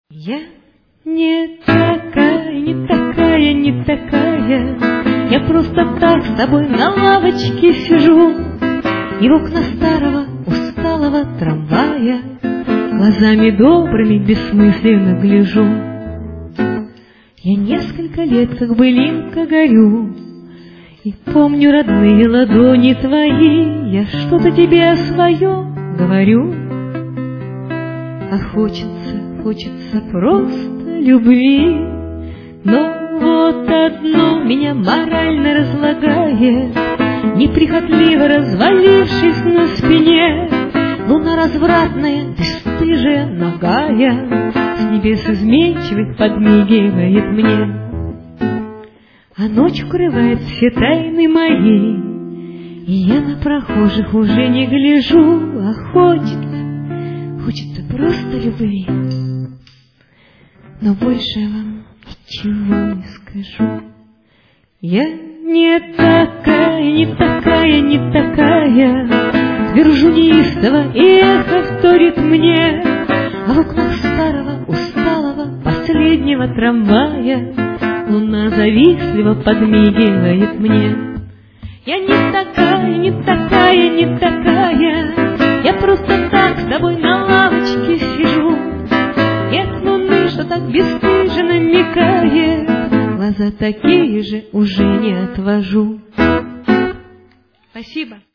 Я не такая, не такая, не такая. Я просто так с тобой на лавочке сижу, и в окна старого усталого трамвая глазами добрыми бессмысленно гляжу. Я несколько лет как былинка горю, и помню родные ладони твои. Я что-то тебе свое говорю, а хочется просто любви. Но вот одно меня морально разлагает, неприхотливо развалившись на спине. Луна развратная, бесстыжая, нагая, с небес изменчивых подмигивает мне. А ночь укрывает все тайны мои, и я на прохожих уже не гляжу. А хочется просто любви, но больше я вам ничего не скажу. Я не такая, не такая, не такая, твержу неистово, и эхо вторит мне. А в окнах старого, усталого, последнего трамвая луна завистливо подмигивает мне. Я не такая, не такая, не такая, я просто так с тобой на лавочке сижу. И от луны, что так бесстыженно мигает, глаза такие же уже не отвожу. Спасибо.